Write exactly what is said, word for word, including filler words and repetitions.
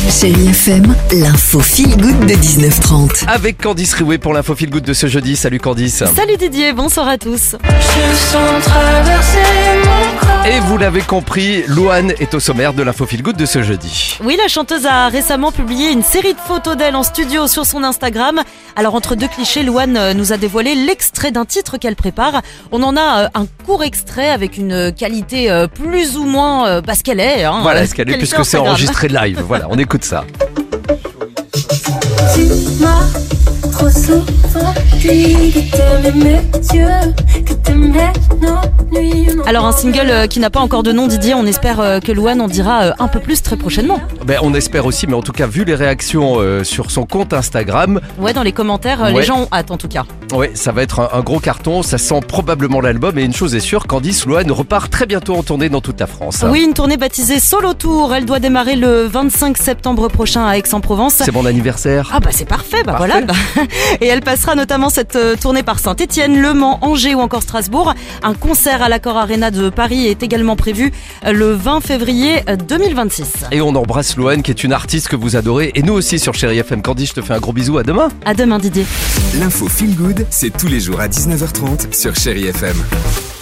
Chérie F M, l'info feel good de dix-neuf heures trente. Avec Candice Riouet pour l'info feel good de ce jeudi. Salut Candice. Salut Didier, bonsoir à tous. Je sens traverser mon corps. Et vous l'avez compris, Louane est au sommaire de l'info feel good de ce jeudi. Oui, la chanteuse a récemment publié une série de photos d'elle en studio sur son Instagram. Alors entre deux clichés, Louane nous a dévoilé l'extrait d'un titre qu'elle prépare. On en a un court extrait avec une qualité plus ou moins parce qu'elle est. Hein, voilà ce qu'elle est puisque c'est enregistré live. Voilà, on écoute ça. Tu m'as trop souvent dit que t'aimais mes yeux, que t'aimais nos nuits. Alors un single qui n'a pas encore de nom, Didier, on espère que Louane en dira un peu plus très prochainement. Ben, on espère aussi, mais en tout cas vu les réactions euh, sur son compte Instagram. Ouais, dans les commentaires, ouais. les gens ont hâte en tout cas. Ouais, ça va être un, un gros carton, ça sent probablement l'album et une chose est sûre, Candice, Louane repart très bientôt en tournée dans toute la France. Oui, une tournée baptisée Solo Tour, elle doit démarrer le vingt-cinq septembre prochain à Aix-en-Provence. C'est mon anniversaire. Ah bah c'est parfait, bah Parfait. voilà. Et elle passera notamment cette euh, tournée par Saint-Étienne, Le Mans, Angers ou encore Strasbourg. Un concert à l'Accor Arena de Paris est également prévu euh, le vingt février deux mille vingt-six. Et on embrasse Louane qui est une artiste que vous adorez et nous aussi sur Chérie F M. Candice, je te fais un gros bisou, à demain. À demain Didier. L'info feel good, c'est tous les jours à dix-neuf heures trente sur Chérie F M.